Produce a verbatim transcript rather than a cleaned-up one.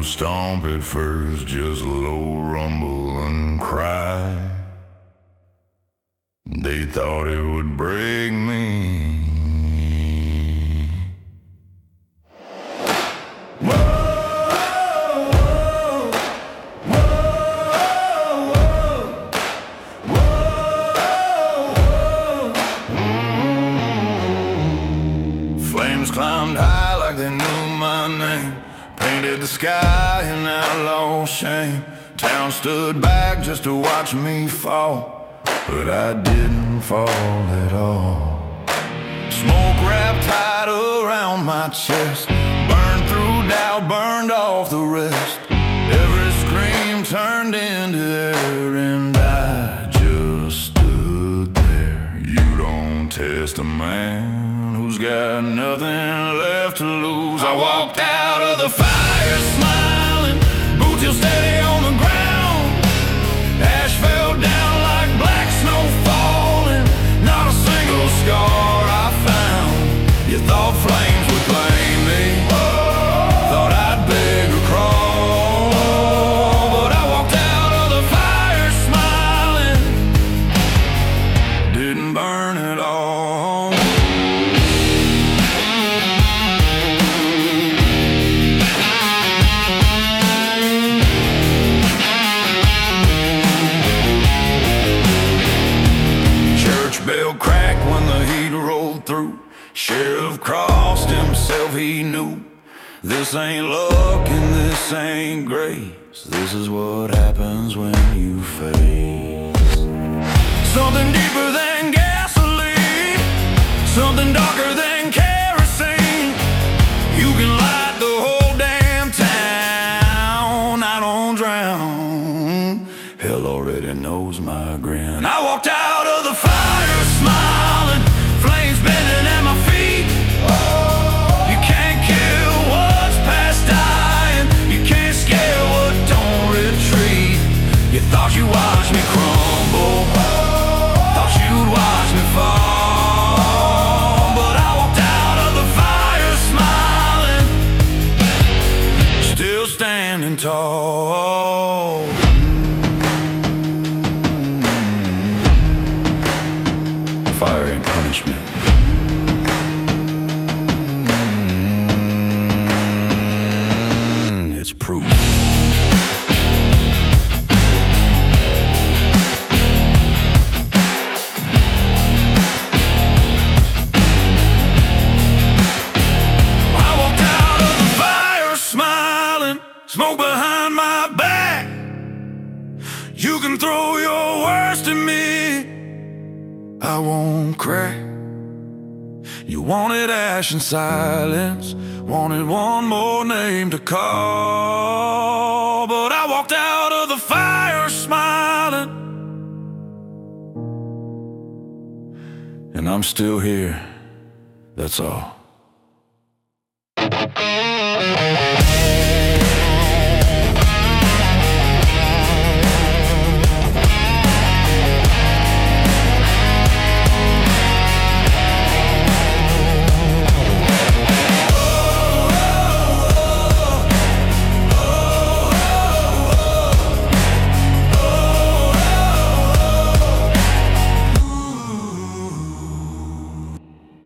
stomp at first, just low rumble and cry. They thought it would break me. Climbed high like they knew my name, painted the sky in outlaw shame. Town stood back just to watch me fall, but I didn't fall at all. Smoke wrapped tight around my chest, burned through doubt, burned off the rest. Every scream turned into air, and I just stood there. You don't test a man who's got nothing left to lose. I walked out of the fire smiling, boots still steady on the ground. Ash fell down like black snow falling, not a single scar I found. You thought flames would claim me, thought I'd beg or crawl, but I walked out of the fire smiling, didn't burn at all. Bell cracked when the heat rolled through. Sheriff crossed himself, he knew. This ain't luck and this ain't grace. This is what happens when you face something deeper than gasoline, something darker than kerosene. You can light the whole damn town, I don't drown. Hell already knows my grin. I walked out of the fire smiling, flames bending at my feet. You can't kill what's past dying, you can't scare what don't retreat. You thought you watched me crumble, thought you'd watch me fall, but I walked out of the fire smiling, still standing tall. Fire ain't punishment. It's proof. I walked out of the fire smiling, smoke behind my back. You can throw your worst at me, I won't crack. You wanted ash and silence, wanted one more name to call, but I walked out of the fire smiling, and I'm still here, that's all.